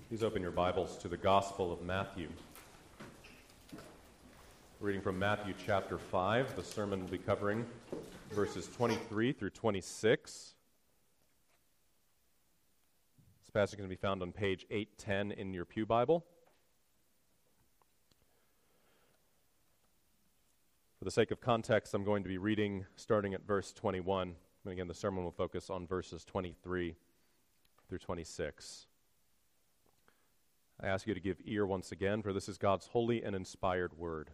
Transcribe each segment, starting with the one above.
Please open your Bibles to the Gospel of Matthew. Reading from Matthew chapter 5, the sermon will be covering verses 23 through 26. This passage can be found on page 810 in your pew Bible. For the sake of context, I'm going to be reading starting at verse 21. And again, the sermon will focus on verses 23 through 26. I ask you to give ear once again, for this is God's holy and inspired word.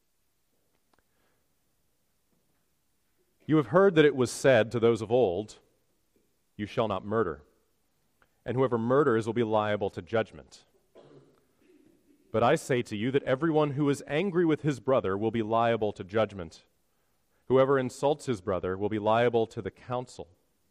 You have heard that it was said to those of old, "You shall not murder, and whoever murders will be liable to judgment." But I say to you that everyone who is angry with his brother will be liable to judgment. Whoever insults his brother will be liable to the council.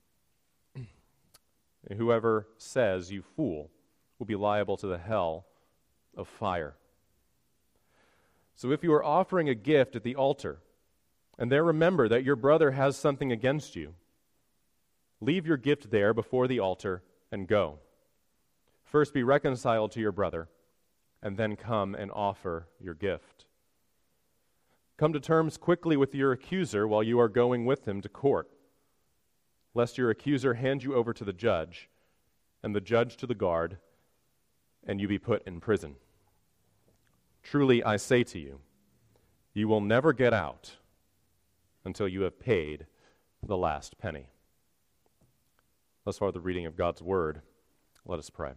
And whoever says, "You fool," will be liable to the hell of fire. So if you are offering a gift at the altar, and there remember that your brother has something against you, leave your gift there before the altar and go. First be reconciled to your brother, and then come and offer your gift. Come to terms quickly with your accuser while you are going with him to court, lest your accuser hand you over to the judge, and the judge to the guard, and you be put in prison. Truly I say to you, you will never get out until you have paid the last penny. Thus far the reading of God's word. Let us pray.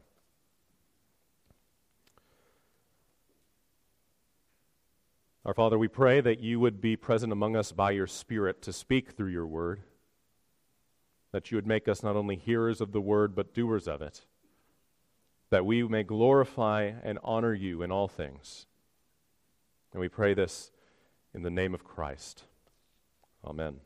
Our Father, we pray that you would be present among us by your Spirit to speak through your word, that you would make us not only hearers of the word but doers of it, that we may glorify and honor you in all things. And we pray this in the name of Christ. Amen.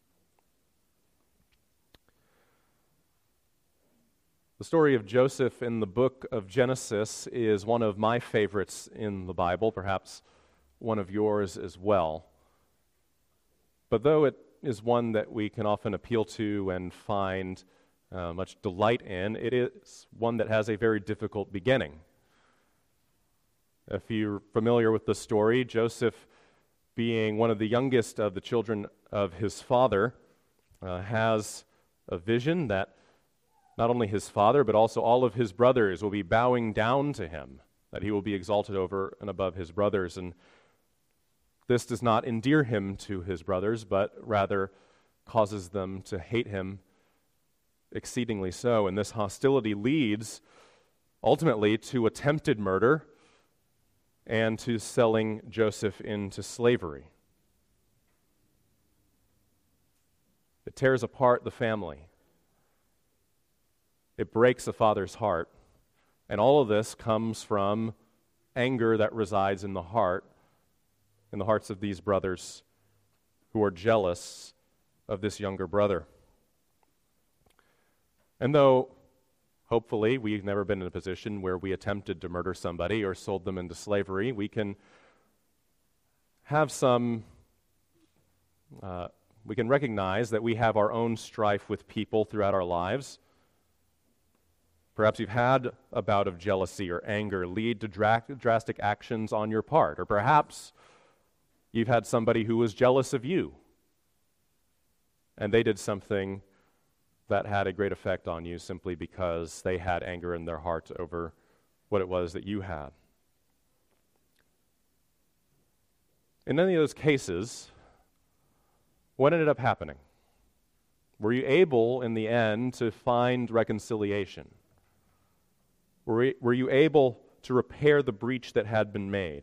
The story of Joseph in the book of Genesis is one of my favorites in the Bible, perhaps one of yours as well. But though it is one that we can often appeal to and find much delight in, it is one that has a very difficult beginning. If you're familiar with the story, Joseph, being one of the youngest of the children of his father, has a vision that not only his father but also all of his brothers will be bowing down to him, that he will be exalted over and above his brothers. And this does not endear him to his brothers, but rather causes them to hate him exceedingly so. And this hostility leads ultimately to attempted murder and to selling Joseph into slavery. It tears apart the family. It breaks a father's heart. And all of this comes from anger that resides in the hearts of these brothers who are jealous of this younger brother. And though, hopefully, we've never been in a position where we attempted to murder somebody or sold them into slavery, we can have we can recognize that we have our own strife with people throughout our lives. Perhaps you've had a bout of jealousy or anger lead to drastic actions on your part, or perhaps you've had somebody who was jealous of you, and they did something that had a great effect on you simply because they had anger in their heart over what it was that you had. In any of those cases, what ended up happening? Were you able, in the end, to find reconciliation? Were you able to repair the breach that had been made?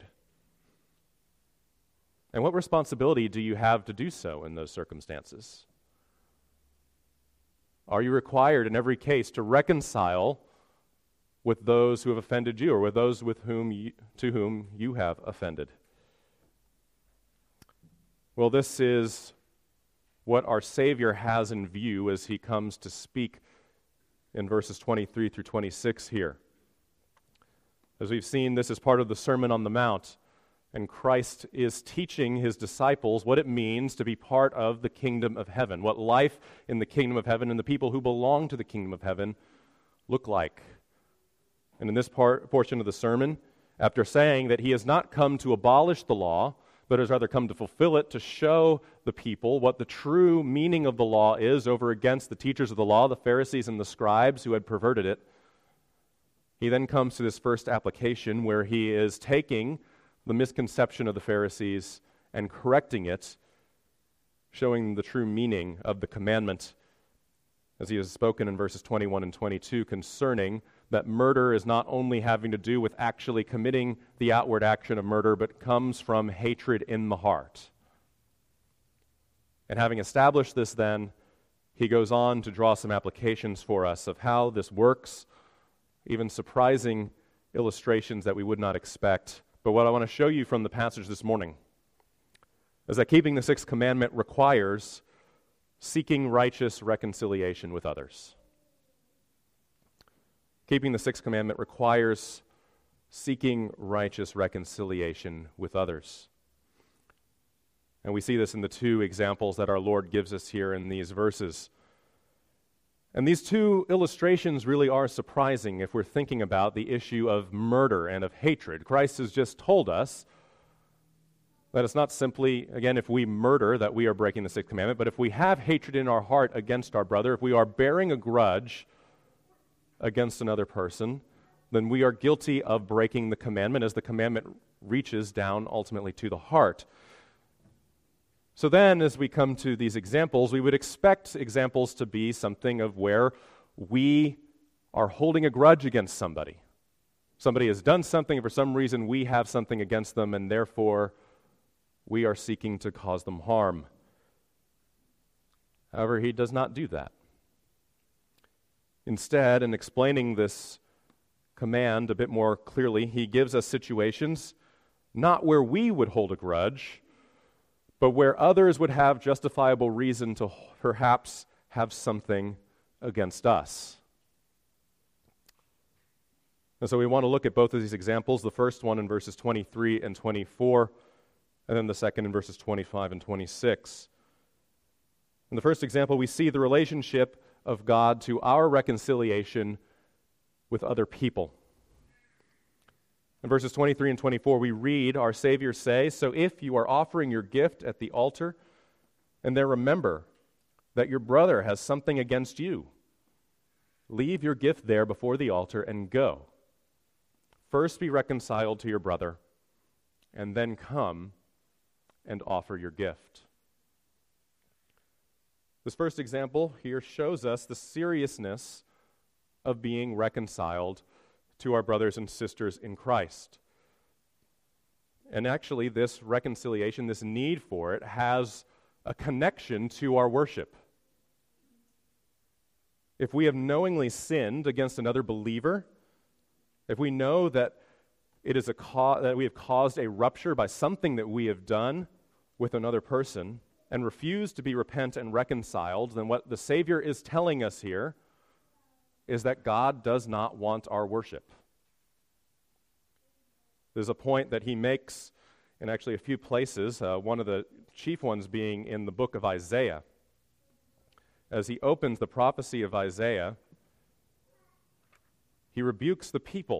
And what responsibility do you have to do so in those circumstances? Are you required in every case to reconcile with those who have offended you or with those to whom you have offended? Well, this is what our Savior has in view as he comes to speak in verses 23 through 26 here. As we've seen, this is part of the Sermon on the Mount, and Christ is teaching his disciples what it means to be part of the kingdom of heaven, what life in the kingdom of heaven and the people who belong to the kingdom of heaven look like. And in this portion of the sermon, after saying that he has not come to abolish the law, but has rather come to fulfill it, to show the people what the true meaning of the law is over against the teachers of the law, the Pharisees and the scribes who had perverted it, he then comes to this first application where he is taking the misconception of the Pharisees and correcting it, showing the true meaning of the commandment, as he has spoken in verses 21 and 22 concerning that murder is not only having to do with actually committing the outward action of murder, but comes from hatred in the heart. And having established this then, he goes on to draw some applications for us of how this works, even surprising illustrations that we would not expect. But what I want to show you from the passage this morning is that keeping the sixth commandment requires seeking righteous reconciliation with others. Keeping the sixth commandment requires seeking righteous reconciliation with others. And we see this in the two examples that our Lord gives us here in these verses. And these two illustrations really are surprising if we're thinking about the issue of murder and of hatred. Christ has just told us that it's not simply, again, if we murder that we are breaking the sixth commandment, but if we have hatred in our heart against our brother, if we are bearing a grudge against another person, then we are guilty of breaking the commandment as the commandment reaches down ultimately to the heart. So then, as we come to these examples, we would expect examples to be something of where we are holding a grudge against somebody. Somebody has done something, and for some reason we have something against them, and therefore we are seeking to cause them harm. However, he does not do that. Instead, in explaining this command a bit more clearly, he gives us situations not where we would hold a grudge, but where others would have justifiable reason to perhaps have something against us. And so we want to look at both of these examples, the first one in verses 23 and 24, and then the second in verses 25 and 26. In the first example, we see the relationship of God to our reconciliation with other people. In verses 23 and 24, we read our Savior say, "So if you are offering your gift at the altar, and there remember that your brother has something against you, leave your gift there before the altar and go. First be reconciled to your brother, and then come and offer your gift." This first example here shows us the seriousness of being reconciled to our brothers and sisters in Christ. And actually, this reconciliation, this need for it, has a connection to our worship. If we have knowingly sinned against another believer, if we know that it is that we have caused a rupture by something that we have done with another person, and refuse to be repent and reconciled, then what the Savior is telling us here is that God does not want our worship. There's a point that he makes in actually a few places, one of the chief ones being in the book of Isaiah. As he opens the prophecy of Isaiah, he rebukes the people.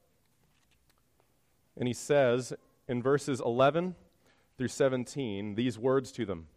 And he says in verses 11 through 17, these words to them: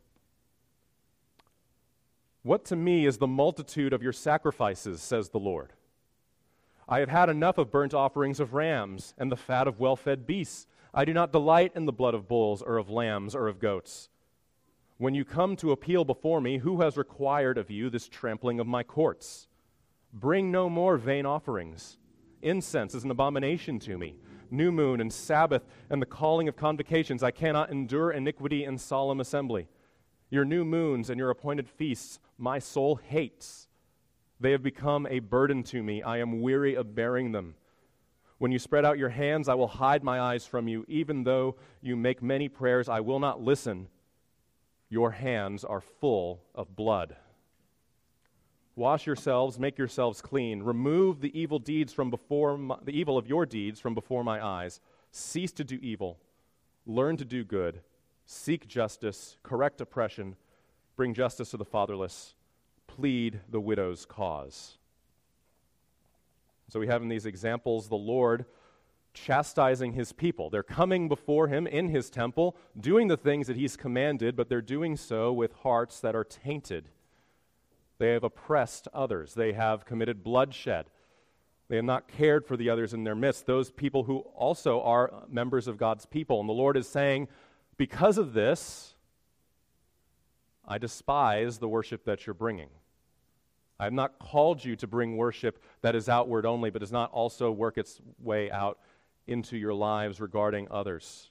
"What to me is the multitude of your sacrifices, says the Lord. I have had enough of burnt offerings of rams and the fat of well-fed beasts. I do not delight in the blood of bulls or of lambs or of goats. When you come to appeal before me, who has required of you this trampling of my courts? Bring no more vain offerings. Incense is an abomination to me. New moon and Sabbath and the calling of convocations. I cannot endure iniquity and solemn assembly. Your new moons and your appointed feasts my soul hates. They have become a burden to me. I am weary of bearing them. When you spread out your hands, I will hide my eyes from you. Even though you make many prayers, I will not listen. Your hands are full of blood. Wash yourselves, make yourselves clean. Remove the evil deeds from before the evil of your deeds from before my eyes. Cease to do evil. Learn to do good. Seek justice. Correct oppression. Bring justice to the fatherless. Plead the widow's cause." So we have in these examples the Lord chastising his people. They're coming before him in his temple, doing the things that he's commanded, but they're doing so with hearts that are tainted. They have oppressed others. They have committed bloodshed. They have not cared for the others in their midst, those people who also are members of God's people. And the Lord is saying, because of this, I despise the worship that you're bringing. I have not called you to bring worship that is outward only, but does not also work its way out into your lives regarding others.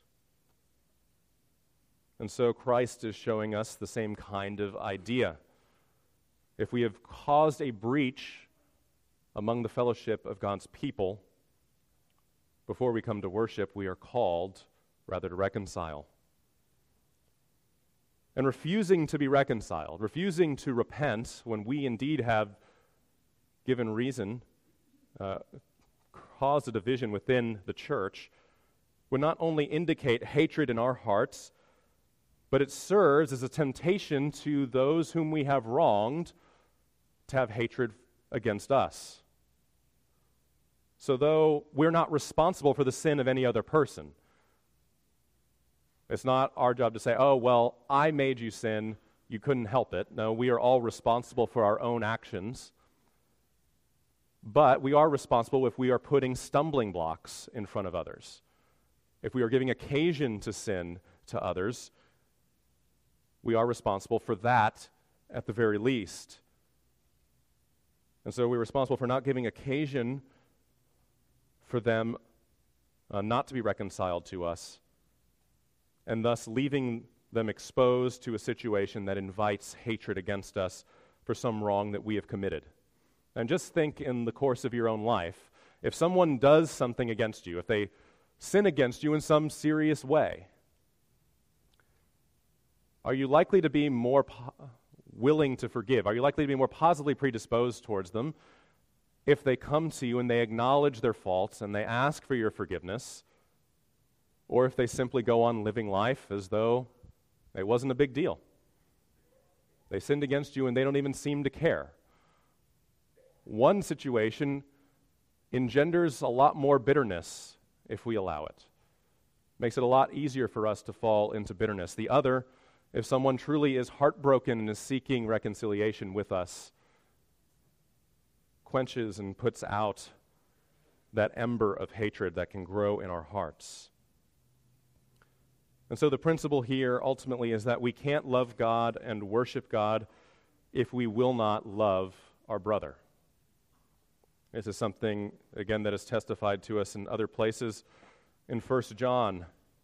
And so Christ is showing us the same kind of idea. If we have caused a breach among the fellowship of God's people, before we come to worship, we are called rather to reconcile. And refusing to be reconciled, refusing to repent when we indeed have given reason, caused a division within the church, would not only indicate hatred in our hearts, but it serves as a temptation to those whom we have wronged to have hatred against us. So though we're not responsible for the sin of any other person, it's not our job to say, oh, well, I made you sin, you couldn't help it. No, we are all responsible for our own actions. But we are responsible if we are putting stumbling blocks in front of others. If we are giving occasion to sin to others, we are responsible for that at the very least. And so we're responsible for not giving occasion for them not to be reconciled to us, and thus leaving them exposed to a situation that invites hatred against us for some wrong that we have committed. And just think in the course of your own life, if someone does something against you, if they sin against you in some serious way, are you likely to be more willing to forgive? Are you likely to be more positively predisposed towards them if they come to you and they acknowledge their faults and they ask for your forgiveness, or if they simply go on living life as though it wasn't a big deal? They sinned against you and they don't even seem to care. One situation engenders a lot more bitterness if we allow it. Makes it a lot easier for us to fall into bitterness. The other, if someone truly is heartbroken and is seeking reconciliation with us, quenches and puts out that ember of hatred that can grow in our hearts. And so the principle here ultimately is that we can't love God and worship God if we will not love our brother. This is something, again, that is testified to us in other places. In 1 John,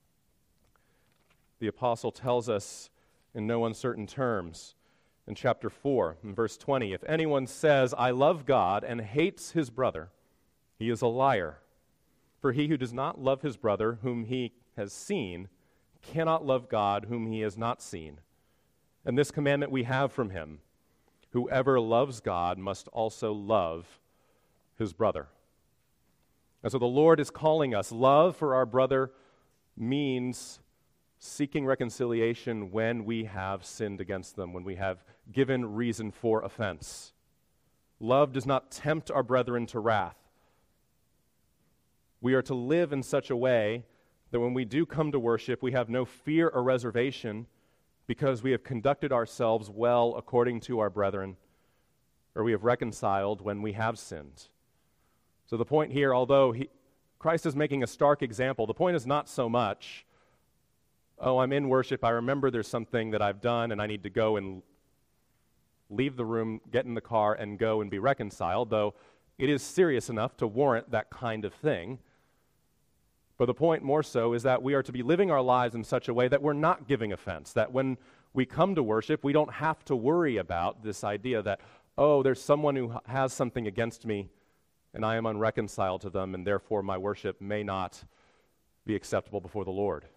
the apostle tells us in no uncertain terms, in chapter 4, in verse 20, if anyone says, I love God, and hates his brother, he is a liar. For he who does not love his brother whom he has seen cannot love God whom he has not seen. And this commandment we have from him, whoever loves God must also love his brother. And so the Lord is calling us. Love for our brother means seeking reconciliation when we have sinned against them, when we have given reason for offense. Love does not tempt our brethren to wrath. We are to live in such a way that when we do come to worship, we have no fear or reservation because we have conducted ourselves well according to our brethren, or we have reconciled when we have sinned. So the point here, although Christ is making a stark example, the point is not so much, oh, I'm in worship, I remember there's something that I've done, and I need to go and leave the room, get in the car, and go and be reconciled, though it is serious enough to warrant that kind of thing. But the point more so is that we are to be living our lives in such a way that we're not giving offense, that when we come to worship, we don't have to worry about this idea that, oh, there's someone who has something against me, and I am unreconciled to them, and therefore my worship may not be acceptable before the Lord.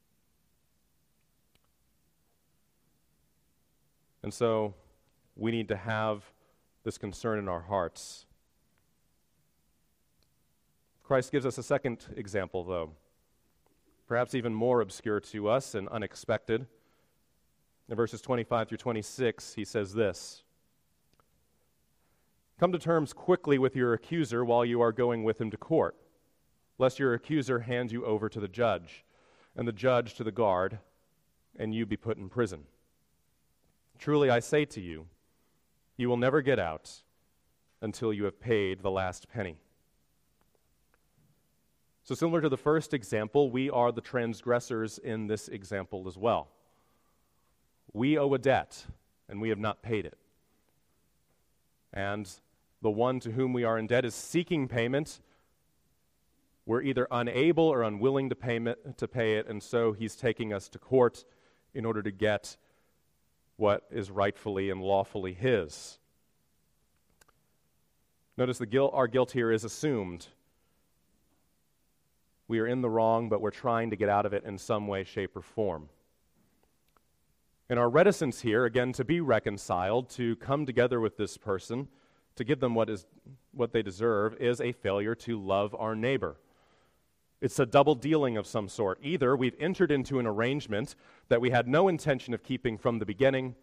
And so we need to have this concern in our hearts. Christ gives us a second example, though, perhaps even more obscure to us and unexpected. In verses 25 through 26, he says this, Come to terms quickly with your accuser while you are going with him to court, lest your accuser hand you over to the judge, and the judge to the guard, and you be put in prison. Truly I say to you, you will never get out until you have paid the last penny. So similar to the first example, we are the transgressors in this example as well. We owe a debt, and we have not paid it. And the one to whom we are in debt is seeking payment. We're either unable or unwilling to pay it, and so he's taking us to court in order to get what is rightfully and lawfully his. Notice our guilt here is assumed. We are in the wrong, but we're trying to get out of it in some way, shape, or form. And our reticence here, again, to be reconciled, to come together with this person, to give them what they deserve, is a failure to love our neighbor. It's a double dealing of some sort. Either we've entered into an arrangement that we had no intention of keeping from the beginning,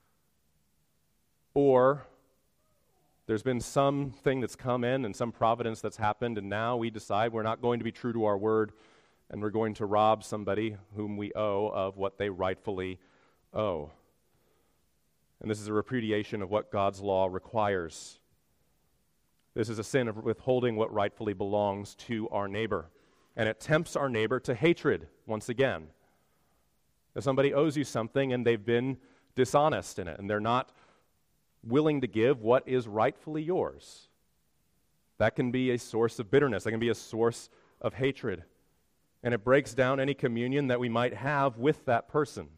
or there's been something that's come in and some providence that's happened, and now we decide we're not going to be true to our word, and we're going to rob somebody whom we owe of what they rightfully owe. And this is a repudiation of what God's law requires. This is a sin of withholding what rightfully belongs to our neighbor. And it tempts our neighbor to hatred, once again. If somebody owes you something and they've been dishonest in it, and they're not willing to give what is rightfully yours, that can be a source of bitterness. That can be a source of hatred. And it breaks down any communion that we might have with that person.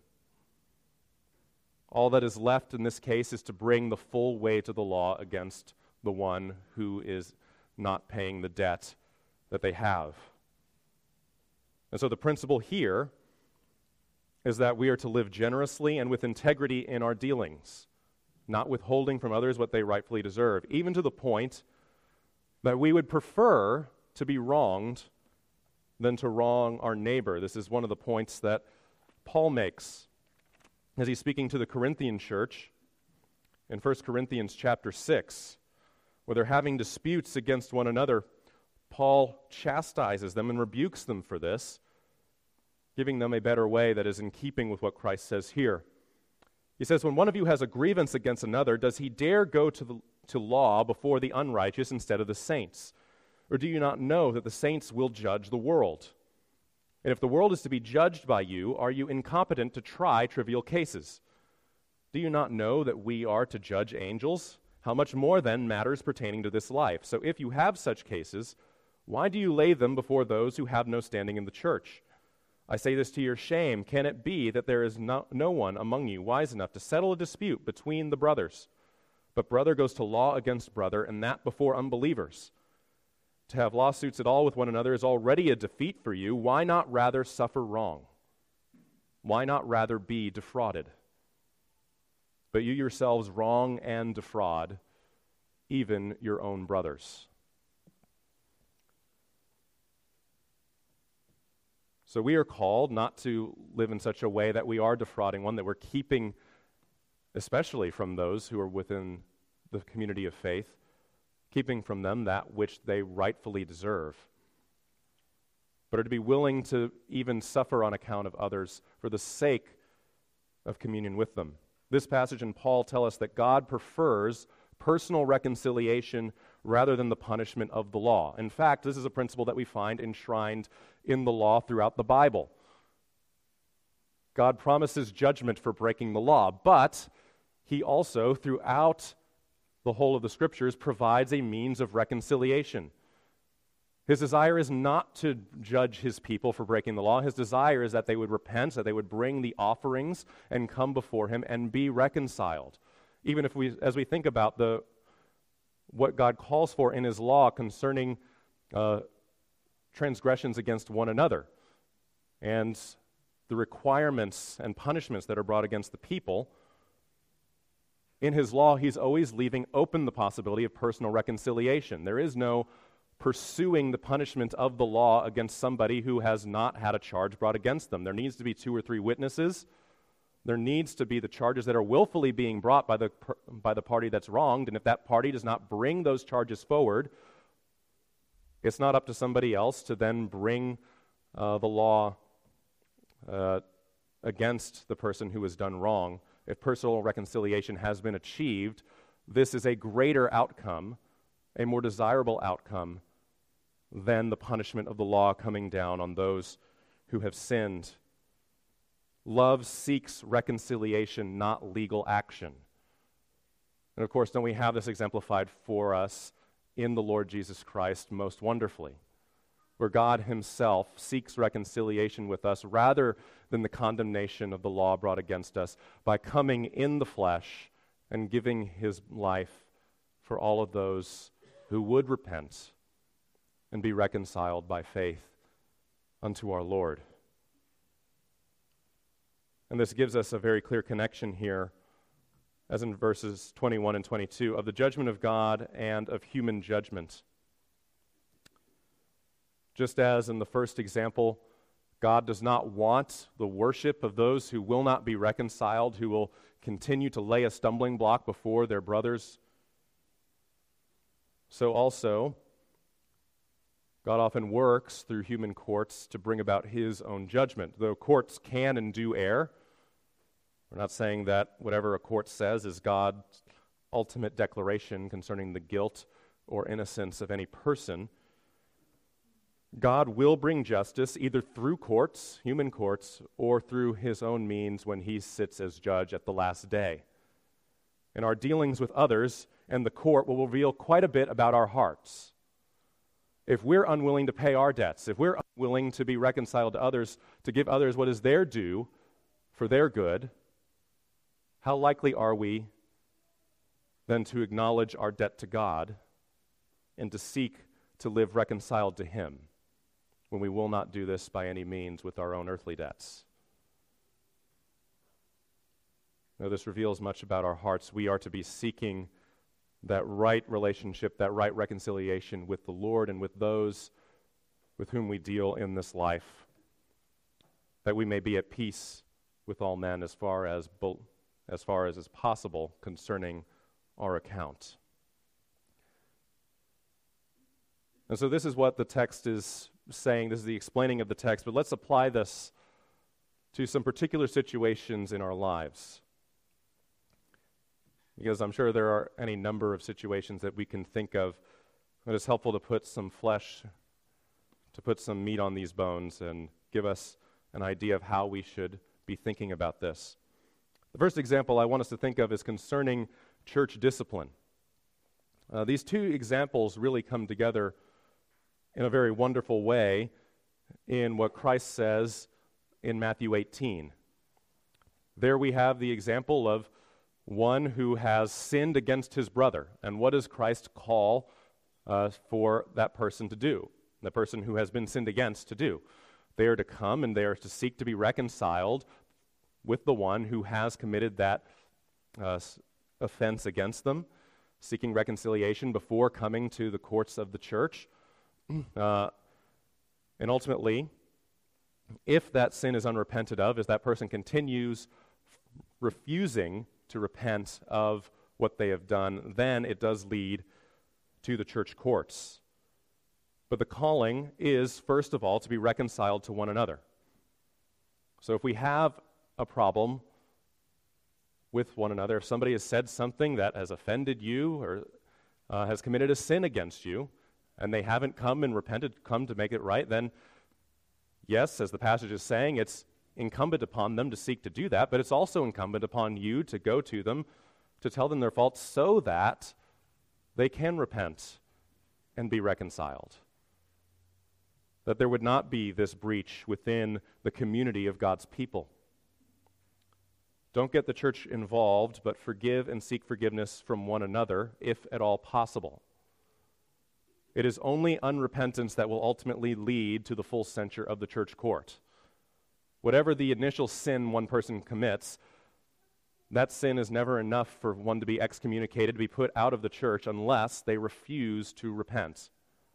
All that is left in this case is to bring the full weight of the law against the one who is not paying the debt that they have. And so the principle here is that we are to live generously and with integrity in our dealings, not withholding from others what they rightfully deserve, even to the point that we would prefer to be wronged than to wrong our neighbor. This is one of the points that Paul makes as he's speaking to the Corinthian church in 1 Corinthians chapter 6, where they're having disputes against one another. Paul chastises them and rebukes them for this, giving them a better way that is in keeping with what Christ says here. He says, when one of you has a grievance against another, does he dare go to law before the unrighteous instead of the saints? Or do you not know that the saints will judge the world? And if the world is to be judged by you, are you incompetent to try trivial cases? Do you not know that we are to judge angels? How much more then matters pertaining to this life? So if you have such cases, why do you lay them before those who have no standing in the church? I say this to your shame. Can it be that there is no one among you wise enough to settle a dispute between the brothers? But brother goes to law against brother, and that before unbelievers. To have lawsuits at all with one another is already a defeat for you. Why not rather suffer wrong? Why not rather be defrauded? But you yourselves wrong and defraud even your own brothers. So we are called not to live in such a way that we are defrauding one, that we're keeping, especially from those who are within the community of faith, keeping from them that which they rightfully deserve, but are to be willing to even suffer on account of others for the sake of communion with them. This passage and Paul tell us that God prefers personal reconciliation rather than the punishment of the law. In fact, this is a principle that we find enshrined in the law throughout the Bible. God promises judgment for breaking the law, but he also, throughout the whole of the Scriptures, provides a means of reconciliation. His desire is not to judge his people for breaking the law. His desire is that they would repent, that they would bring the offerings and come before him and be reconciled. Even if as we think about what God calls for in his law concerning transgressions against one another and the requirements and punishments that are brought against the people, in his law, he's always leaving open the possibility of personal reconciliation. There is no pursuing the punishment of the law against somebody who has not had a charge brought against them. There needs to be 2 or 3 witnesses, There needs to be the charges that are willfully being brought by the party that's wronged, and if that party does not bring those charges forward, it's not up to somebody else to then bring the law against the person who has done wrong. If personal reconciliation has been achieved, this is a greater outcome, a more desirable outcome than the punishment of the law coming down on those who have sinned. Love seeks reconciliation, not legal action. And of course, don't we have this exemplified for us in the Lord Jesus Christ most wonderfully, where God himself seeks reconciliation with us rather than the condemnation of the law brought against us by coming in the flesh and giving his life for all of those who would repent and be reconciled by faith unto our Lord. And this gives us a very clear connection here, as in verses 21 and 22, of the judgment of God and of human judgment. Just as in the first example, God does not want the worship of those who will not be reconciled, who will continue to lay a stumbling block before their brothers. So also, God often works through human courts to bring about his own judgment. Though courts can and do err, we're not saying that whatever a court says is God's ultimate declaration concerning the guilt or innocence of any person. God will bring justice either through courts, human courts, or through his own means when he sits as judge at the last day. And our dealings with others and the court will reveal quite a bit about our hearts. If we're unwilling to pay our debts, if we're unwilling to be reconciled to others, to give others what is their due for their good, how likely are we then to acknowledge our debt to God and to seek to live reconciled to him when we will not do this by any means with our own earthly debts? Now, this reveals much about our hearts. We are to be seeking that right relationship, that right reconciliation with the Lord and with those with whom we deal in this life, that we may be at peace with all men as far as is possible concerning our account. And so this is what the text is saying. This is the explaining of the text, but let's apply this to some particular situations in our lives, because I'm sure there are any number of situations that we can think of that it's helpful to put some flesh, to put some meat on these bones and give us an idea of how we should be thinking about this. The first example I want us to think of is concerning church discipline. These two examples really come together in a very wonderful way in what Christ says in Matthew 18. There we have the example of one who has sinned against his brother. And what does Christ call for that person to do? The person who has been sinned against to do? They are to come and they are to seek to be reconciled with the one who has committed that offense against them, seeking reconciliation before coming to the courts of the church. And ultimately, if that sin is unrepented of, as that person continues refusing to repent of what they have done, then it does lead to the church courts. But the calling is, first of all, to be reconciled to one another. So if we have a problem with one another, if somebody has said something that has offended you or has committed a sin against you, and they haven't come and repented, come to make it right, then yes, as the passage is saying, it's incumbent upon them to seek to do that, but it's also incumbent upon you to go to them, to tell them their faults so that they can repent and be reconciled. That there would not be this breach within the community of God's people. Don't get the church involved, but forgive and seek forgiveness from one another, if at all possible. It is only unrepentance that will ultimately lead to the full censure of the church court. Whatever the initial sin one person commits, that sin is never enough for one to be excommunicated, to be put out of the church, unless they refuse to repent.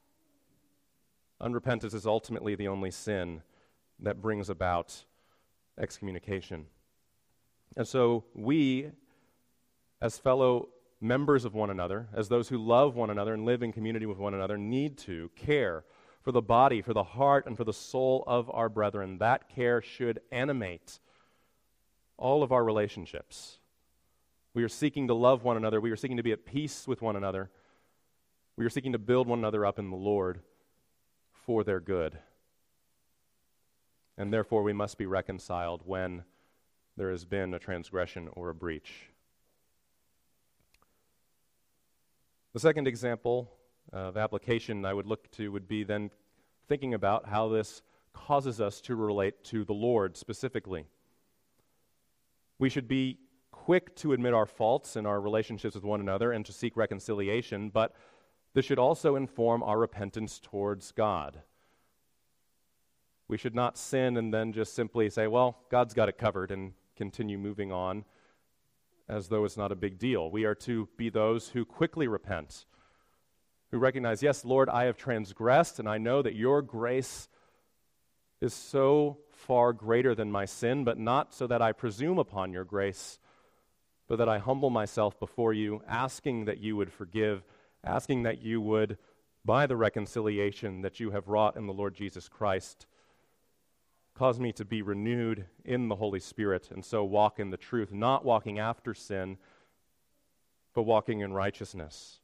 Unrepentance is ultimately the only sin that brings about excommunication. And so we, as fellow members of one another, as those who love one another and live in community with one another, need to care for the body, for the heart, and for the soul of our brethren. That care should animate all of our relationships. We are seeking to love one another. We are seeking to be at peace with one another. We are seeking to build one another up in the Lord for their good. And therefore we must be reconciled when there has been a transgression or a breach. The second example of application I would look to would be then thinking about how this causes us to relate to the Lord specifically. We should be quick to admit our faults in our relationships with one another and to seek reconciliation, but this should also inform our repentance towards God. We should not sin and then just simply say, well, God's got it covered, and continue moving on as though it's not a big deal. We are to be those who quickly repent, who recognize, yes, Lord, I have transgressed, and I know that your grace is so far greater than my sin, but not so that I presume upon your grace, but that I humble myself before you, asking that you would forgive, asking that you would, by the reconciliation that you have wrought in the Lord Jesus Christ, cause me to be renewed in the Holy Spirit, and so walk in the truth, not walking after sin, but walking in righteousness.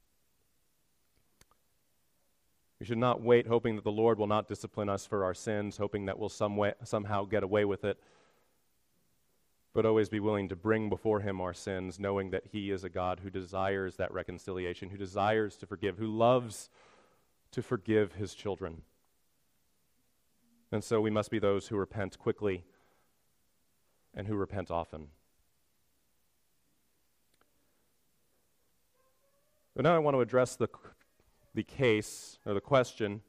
We should not wait hoping that the Lord will not discipline us for our sins, hoping that we'll somehow get away with it, but always be willing to bring before him our sins, knowing that he is a God who desires that reconciliation, who desires to forgive, who loves to forgive his children. And so we must be those who repent quickly and who repent often. But now I want to address the case, or the question,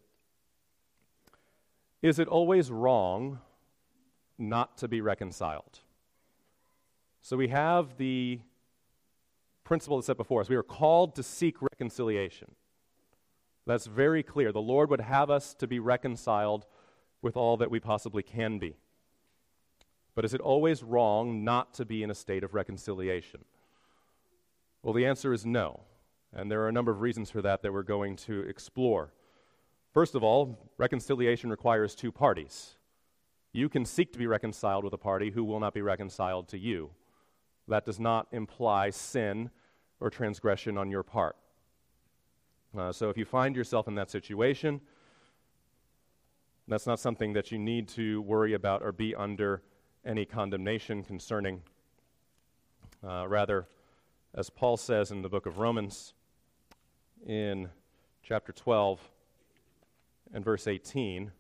is it always wrong not to be reconciled? So we have the principle that's set before us. We are called to seek reconciliation. That's very clear. The Lord would have us to be reconciled with all that we possibly can be. But is it always wrong not to be in a state of reconciliation? Well, the answer is no. And there are a number of reasons for that we're going to explore. First of all, reconciliation requires two parties. You can seek to be reconciled with a party who will not be reconciled to you. That does not imply sin or transgression on your part. So if you find yourself in that situation, that's not something that you need to worry about or be under any condemnation concerning. Rather, as Paul says in the book of Romans, in chapter 12 and verse 18,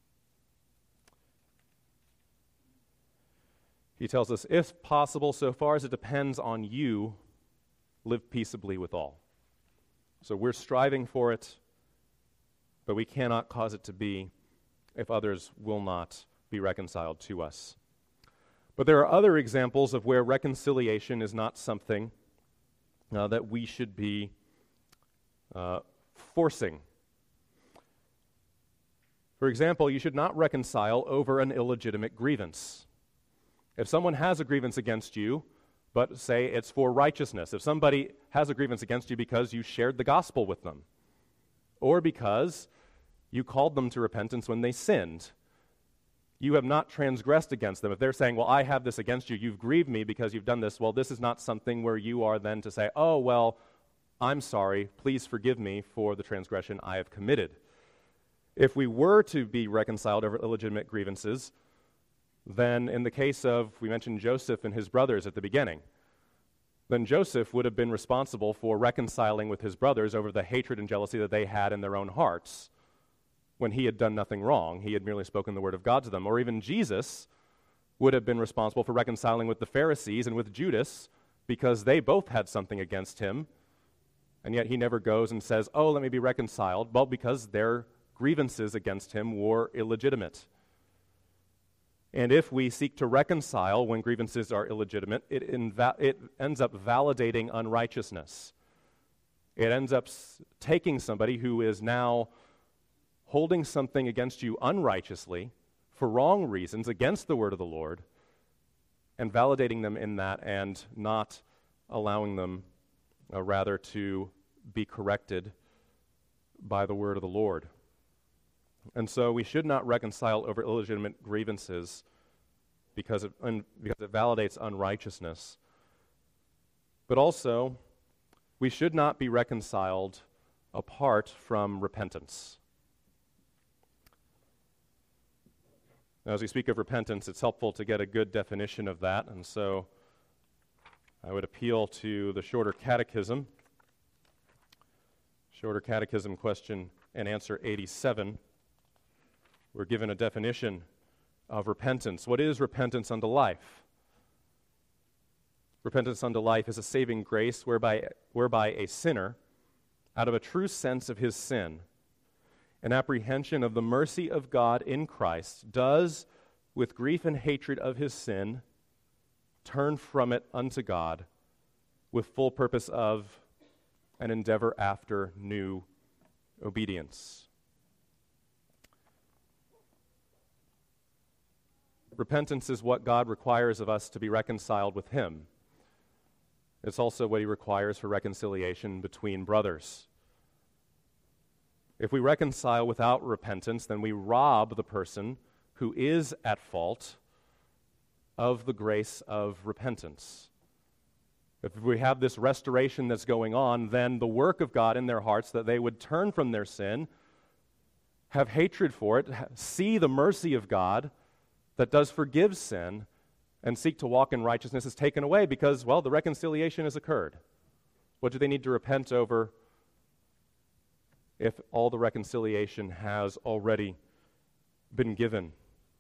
he tells us, if possible, so far as it depends on you, live peaceably with all. So we're striving for it, but we cannot cause it to be if others will not be reconciled to us. But there are other examples of where reconciliation is not something that we should be forcing. For example, you should not reconcile over an illegitimate grievance. If someone has a grievance against you, but say it's for righteousness, if somebody has a grievance against you because you shared the gospel with them, or because you called them to repentance when they sinned, you have not transgressed against them. If they're saying, well, I have this against you, you've grieved me because you've done this, well, this is not something where you are then to say, oh, well, I'm sorry, please forgive me for the transgression I have committed. If we were to be reconciled over illegitimate grievances, then in the case of, we mentioned Joseph and his brothers at the beginning, then Joseph would have been responsible for reconciling with his brothers over the hatred and jealousy that they had in their own hearts when he had done nothing wrong. He had merely spoken the word of God to them. Or even Jesus would have been responsible for reconciling with the Pharisees and with Judas because they both had something against him, and yet he never goes and says, oh, let me be reconciled. Well, because their grievances against him were illegitimate. And if we seek to reconcile when grievances are illegitimate, it ends up validating unrighteousness. It ends up taking somebody who is now holding something against you unrighteously for wrong reasons against the word of the Lord and validating them in that and not allowing them rather to be corrected by the word of the Lord. And so we should not reconcile over illegitimate grievances because it validates unrighteousness. But also, we should not be reconciled apart from repentance. Now, as we speak of repentance, it's helpful to get a good definition of that, and so I would appeal to the Shorter Catechism. Shorter Catechism question and answer 87. We're given a definition of repentance. What is repentance unto life? Repentance unto life is a saving grace whereby a sinner, out of a true sense of his sin, an apprehension of the mercy of God in Christ, does, with grief and hatred of his sin, turn from it unto God, with full purpose of and endeavor after new obedience. Repentance is what God requires of us to be reconciled with him. It's also what he requires for reconciliation between brothers. If we reconcile without repentance, then we rob the person who is at fault of the grace of repentance. If we have this restoration that's going on, then the work of God in their hearts, that they would turn from their sin, have hatred for it, see the mercy of God that does forgive sin, and seek to walk in righteousness, is taken away because, well, the reconciliation has occurred. What do they need to repent over if all the reconciliation has already been given?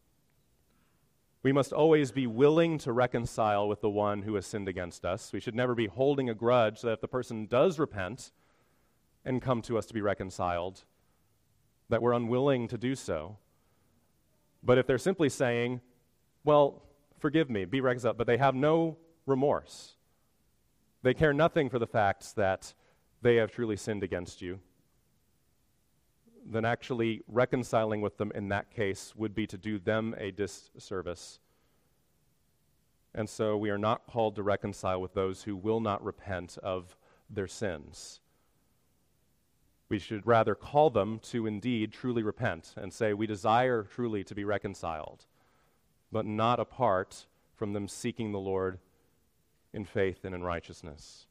We must always be willing to reconcile with the one who has sinned against us. We should never be holding a grudge that if the person does repent and come to us to be reconciled, that we're unwilling to do so. But if they're simply saying, well, forgive me, be reconciled, but they have no remorse, they care nothing for the facts that they have truly sinned against you, then actually reconciling with them in that case would be to do them a disservice. And so we are not called to reconcile with those who will not repent of their sins. We should rather call them to indeed truly repent and say, we desire truly to be reconciled, but not apart from them seeking the Lord in faith and in righteousness.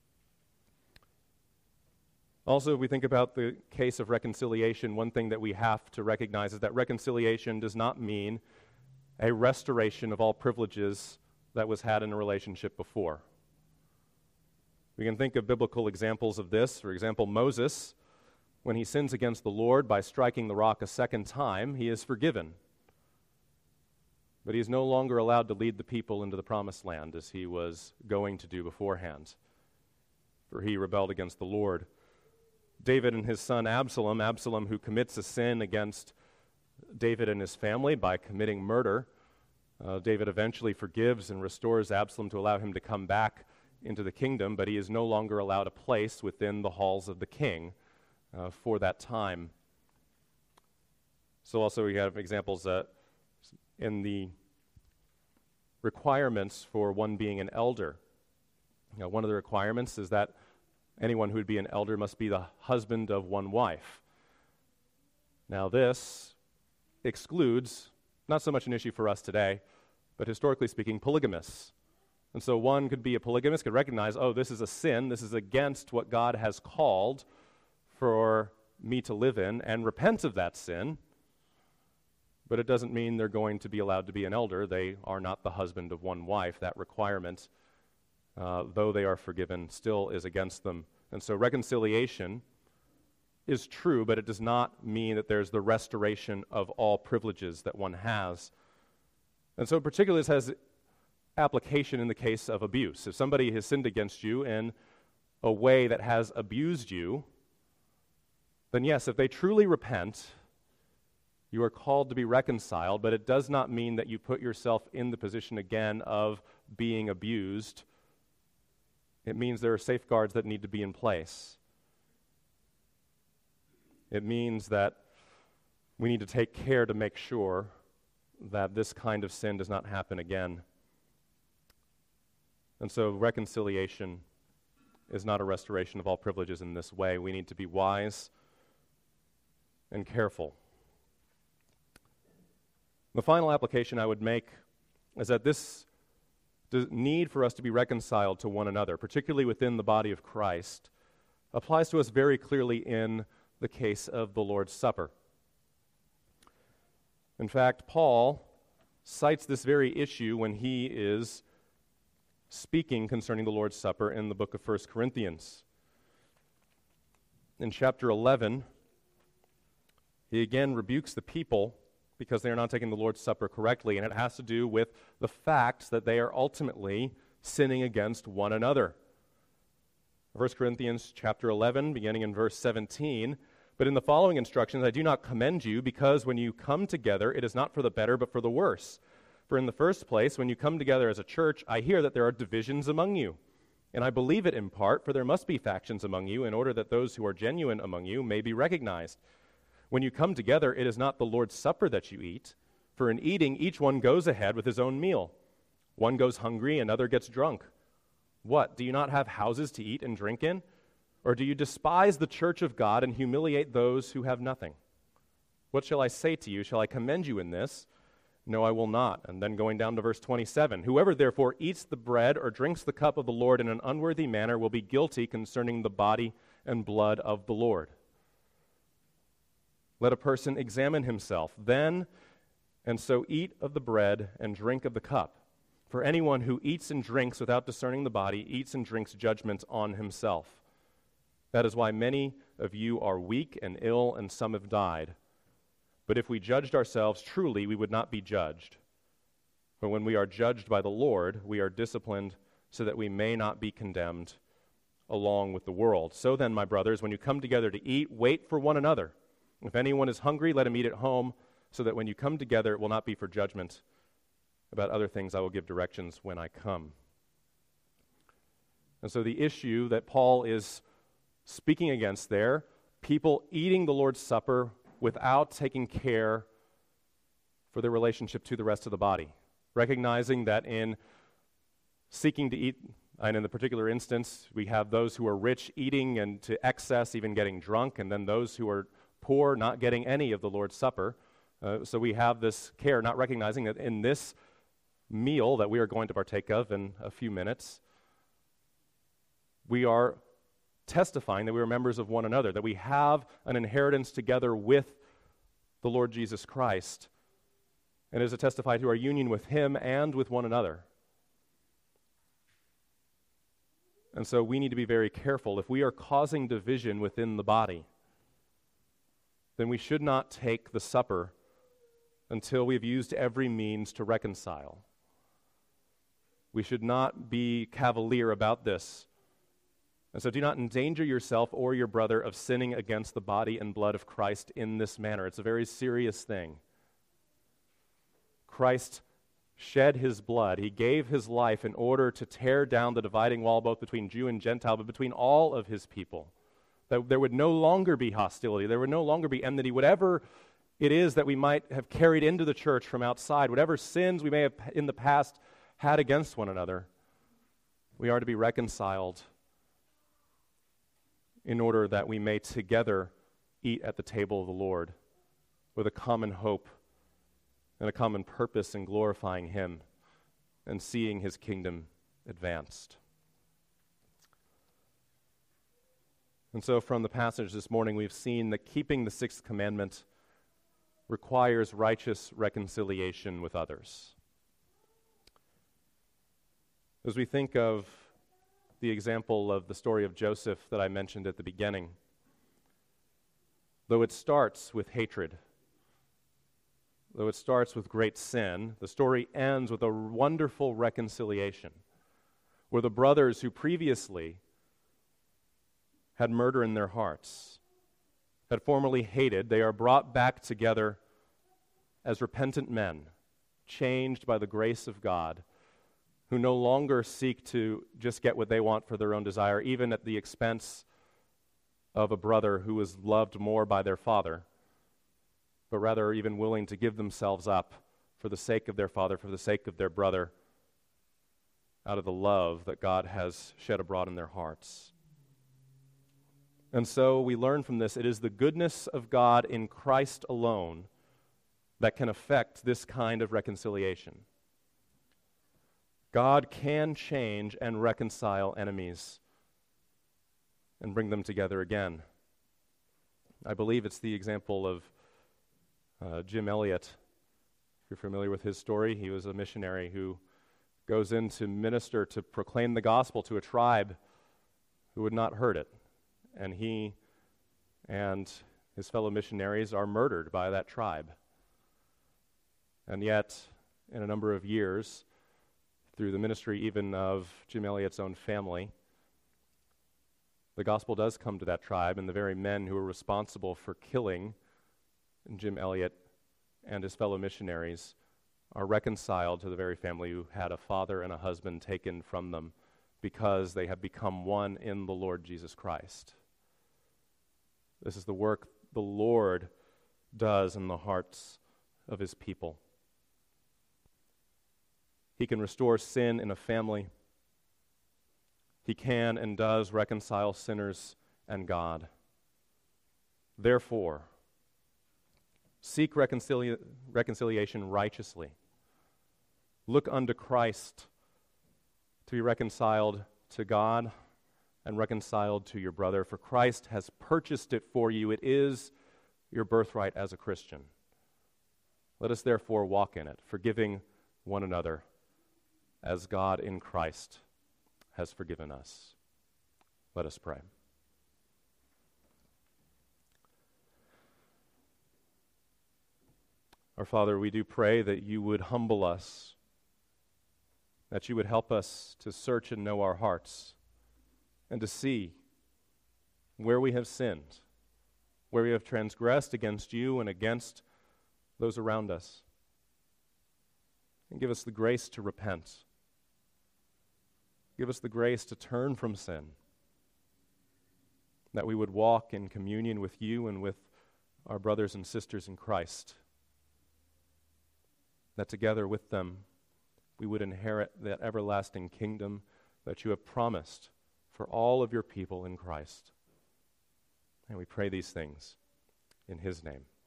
Also, if we think about the case of reconciliation, one thing that we have to recognize is that reconciliation does not mean a restoration of all privileges that was had in a relationship before. We can think of biblical examples of this. For example, Moses, when he sins against the Lord by striking the rock a second time, he is forgiven. But he is no longer allowed to lead the people into the promised land as he was going to do beforehand, for he rebelled against the Lord. David and his son Absalom who commits a sin against David and his family by committing murder, David eventually forgives and restores Absalom to allow him to come back into the kingdom, but he is no longer allowed a place within the halls of the king for that time. So also we have examples in the requirements for one being an elder. One of the requirements is that anyone who would be an elder must be the husband of one wife. Now this excludes, not so much an issue for us today, but historically speaking, polygamists. And so one could be a polygamist, could recognize, oh, this is a sin, this is against what God has called for me to live in, and repent of that sin. But it doesn't mean they're going to be allowed to be an elder. They are not the husband of one wife. That requirement, though they are forgiven, still is against them. And so reconciliation is true, but it does not mean that there's the restoration of all privileges that one has. And so particularly this has application in the case of abuse. If somebody has sinned against you in a way that has abused you, then yes, if they truly repent, you are called to be reconciled, but it does not mean that you put yourself in the position again of being abused. It means there are safeguards that need to be in place. It means that we need to take care to make sure that this kind of sin does not happen again. And so reconciliation is not a restoration of all privileges in this way. We need to be wise and careful. The final application I would make is that this need for us to be reconciled to one another, particularly within the body of Christ, applies to us very clearly in the case of the Lord's Supper. In fact, Paul cites this very issue when he is speaking concerning the Lord's Supper in the book of 1 Corinthians. In chapter 11, he again rebukes the people because they are not taking the Lord's Supper correctly, and it has to do with the fact that they are ultimately sinning against one another. 1 Corinthians chapter 11, beginning in verse 17, "But in the following instructions I do not commend you, because when you come together, it is not for the better, but for the worse. For in the first place, when you come together as a church, I hear that there are divisions among you. And I believe it in part, for there must be factions among you, in order that those who are genuine among you may be recognized. When you come together, it is not the Lord's Supper that you eat, for in eating each one goes ahead with his own meal. One goes hungry, another gets drunk. What, do you not have houses to eat and drink in? Or do you despise the church of God and humiliate those who have nothing? What shall I say to you? Shall I commend you in this? No, I will not." And then going down to verse 27, "Whoever therefore eats the bread or drinks the cup of the Lord in an unworthy manner will be guilty concerning the body and blood of the Lord. Let a person examine himself then, and so eat of the bread and drink of the cup. For anyone who eats and drinks without discerning the body eats and drinks judgment on himself. That is why many of you are weak and ill, and some have died. But if we judged ourselves truly, we would not be judged. But when we are judged by the Lord, we are disciplined so that we may not be condemned along with the world. So then, my brothers, when you come together to eat, wait for one another. If anyone is hungry, let him eat at home, so that when you come together, it will not be for judgment. About other things I will give directions when I come." And so the issue that Paul is speaking against there, people eating the Lord's Supper without taking care for their relationship to the rest of the body, recognizing that in seeking to eat, and in the particular instance, we have those who are rich eating and to excess, even getting drunk, and then those who are poor not getting any of the Lord's Supper. So we have this care, not recognizing that in this meal that we are going to partake of in a few minutes, we are testifying that we are members of one another, that we have an inheritance together with the Lord Jesus Christ, and it is to testify to our union with Him and with one another. And so we need to be very careful. If we are causing division within the body, then we should not take the supper until we have used every means to reconcile. We should not be cavalier about this. And so do not endanger yourself or your brother of sinning against the body and blood of Christ in this manner. It's a very serious thing. Christ shed his blood. He gave his life in order to tear down the dividing wall both between Jew and Gentile, but between all of his people. That there would no longer be hostility. There would no longer be enmity. Whatever it is that we might have carried into the church from outside, whatever sins we may have in the past had against one another, we are to be reconciled in order that we may together eat at the table of the Lord with a common hope and a common purpose in glorifying Him and seeing His kingdom advanced. And so from the passage this morning, we've seen that keeping the sixth commandment requires righteous reconciliation with others. As we think of the example of the story of Joseph that I mentioned at the beginning, though it starts with hatred, though it starts with great sin, the story ends with a wonderful reconciliation, where the brothers who previously had murder in their hearts, had formerly hated, they are brought back together as repentant men, changed by the grace of God, who no longer seek to just get what they want for their own desire, even at the expense of a brother who is loved more by their father, but rather are even willing to give themselves up for the sake of their father, for the sake of their brother, out of the love that God has shed abroad in their hearts. And so we learn from this, it is the goodness of God in Christ alone that can affect this kind of reconciliation. God can change and reconcile enemies and bring them together again. I believe it's the example of Jim Elliot. If you're familiar with his story, he was a missionary who goes in to minister, to proclaim the gospel to a tribe who would not heard it. And he and his fellow missionaries are murdered by that tribe. And yet, in a number of years, through the ministry even of Jim Elliot's own family, the gospel does come to that tribe, and the very men who were responsible for killing Jim Elliot and his fellow missionaries are reconciled to the very family who had a father and a husband taken from them because they have become one in the Lord Jesus Christ. This is the work the Lord does in the hearts of his people. He can restore sin in a family. He can and does reconcile sinners and God. Therefore, seek reconciliation righteously. Look unto Christ to be reconciled to God and reconciled to your brother, for Christ has purchased it for you. It is your birthright as a Christian. Let us therefore walk in it, forgiving one another as God in Christ has forgiven us. Let us pray. Our Father, we do pray that you would humble us, that you would help us to search and know our hearts, and to see where we have sinned, where we have transgressed against you and against those around us. And give us the grace to repent. Give us the grace to turn from sin, that we would walk in communion with you and with our brothers and sisters in Christ, that together with them we would inherit that everlasting kingdom that you have promised for all of your people in Christ. And we pray these things in his name.